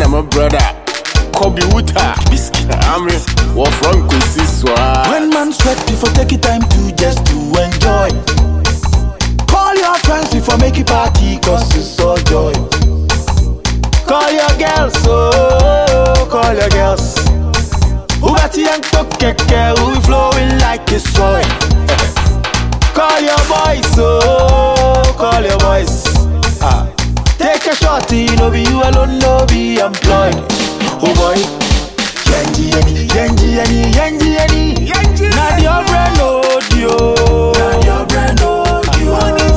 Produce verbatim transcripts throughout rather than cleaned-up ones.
my brother. Kobe Wuta, I'm here. What from Kusiswa? When man sweat before take it time to just to enjoy. Call your friends before make it party, cause it's all joy. Call your girls, oh, call your girls. Who got the young keke, who flowing like a soy. Call your boys, oh, call your boys. Ah. Take a shorty, no be you alone, no be employed. Oh boy, Yenji Yenny, Yenji Yenny, Yenji Yenny. Not your brand audio, not your brand audio.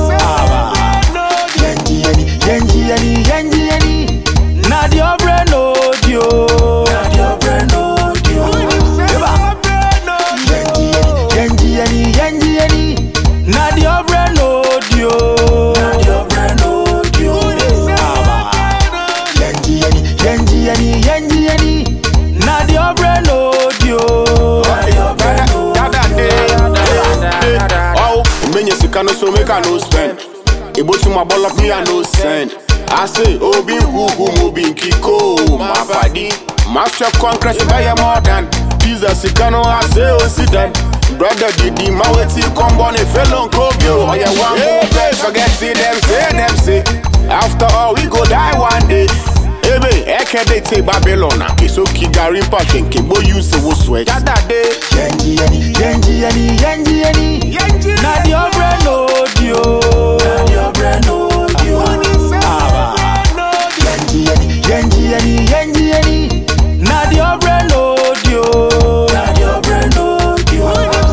Yenji Yenny, Yenji Yenny, Yenji Yenny. Not your brand audio, not your brand audio. Yenji Yenny, Yenji Yenny. Not your brand audio, not your brand audio. Yenji Yenny, Yenny, Yenny, Yenny. Not your brand audio. Oh, many can also make a no spend. Able to my ball of me and no send. I say, oh, be who who be Kiko, my body. Master concrete by a more than Jesus. You can I say, oh, sit down. Brother, did the maweti come on a fellow Kobio? Oh, yeah, one more place. Forget, see them, say them, say. After all, we go die one day. Ebe, eke de te Babylon. Kiso Kigari Pachen, Kibo use the sweat. That day, Yenji Yenny, Yenji Yenny, Yenji Yenny. Not your brand audio, not your brand audio. Yenji Yenny, Yenji Yenny, Yenji Yenny. Not your brand audio, not your brand audio.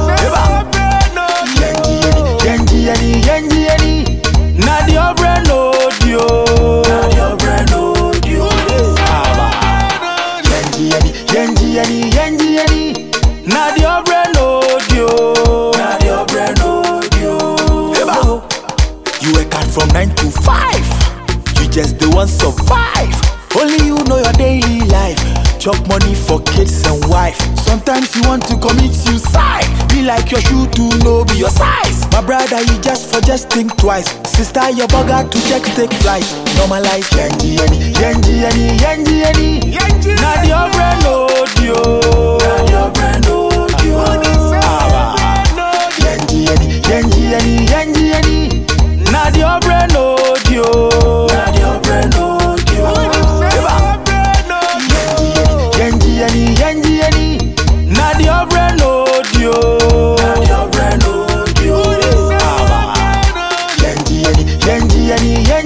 Yenji Yenny, Yenji Yenny. Not your brand audio, not your brand audio. Yenji Yenny, Yenji Yenny. Not your brand audio, not your brand audio. You work hard from nine to five. You just the one survive. Only you know your daily life. Chop money for kids and wife. Sometimes you want to commit suicide. Be like your shoe to know be your size. My brother, you just for just think twice. Sister, your bugger to check take flight. Normalize Yenji Yenny, Yenji Yenny, Yenji Yenny. Not your brand audio, not your brand audio. Yenji Yenny, Yenji Yenny, Yenji Yenny. Not your brand audio, not your brand audio. Yenji Yenny, Yenji Yenny. Not your brand audio, not your brand audio. Yenji Yenny, Yenji Yenny, Yenji.